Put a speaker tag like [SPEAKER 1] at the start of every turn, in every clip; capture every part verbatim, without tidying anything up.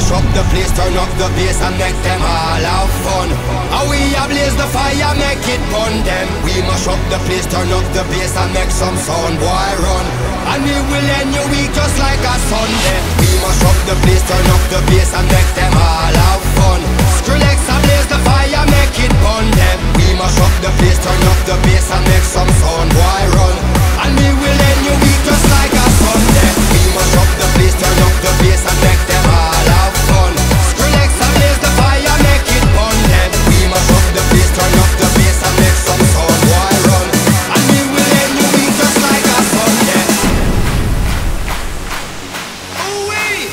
[SPEAKER 1] mash up the place, turn up the bass and make them all have fun. And we ablaze the fire, make it burn them. We mash up the place, turn up the bass and make some sound, boy run. And we will end your week just like a Sunday. We mash up the place, turn up the bass and make them all have fun. Skrillex ablaze the fire, make it burn them. We mash up the place, turn up the bass and make some sound, boy run. And we will end your week just like a Sunday. We mash up the place, turn up the bass and make them all have fun. Skrillex ablaze the fire, make it burn them. We mash up the place, turn up the bass and make some sound, boy run. And we will end your week just like a Sunday. Ooh-wee!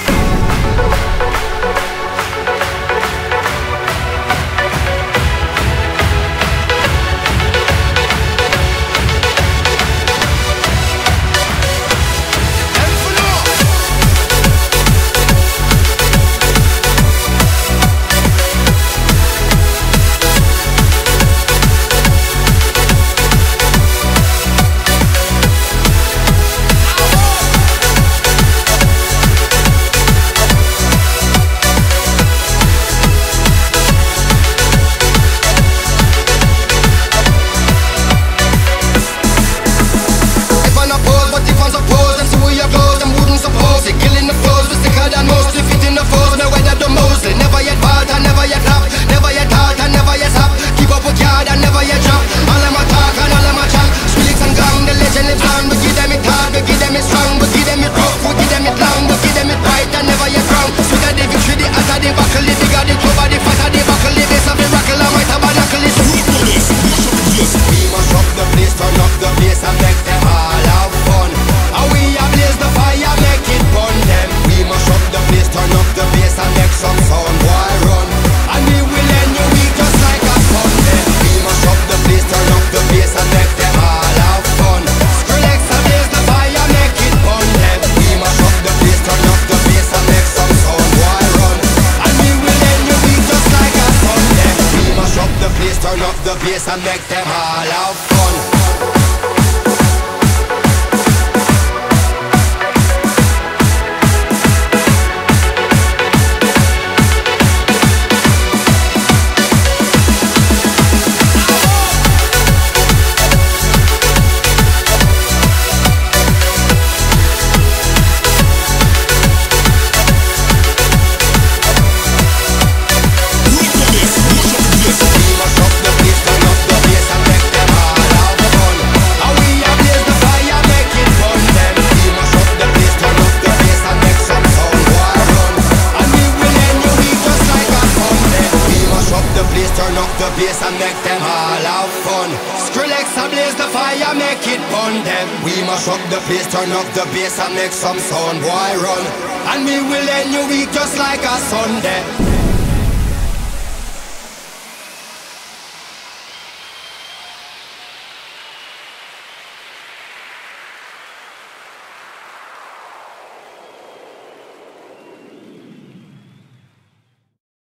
[SPEAKER 1] And make them all have fun. Bass and make them all have fun. Skrillex ablaze the fire, make it burn them. We mash up the place, turn up the bass and make some sound, boy run. And we will end your week just like a Sunday.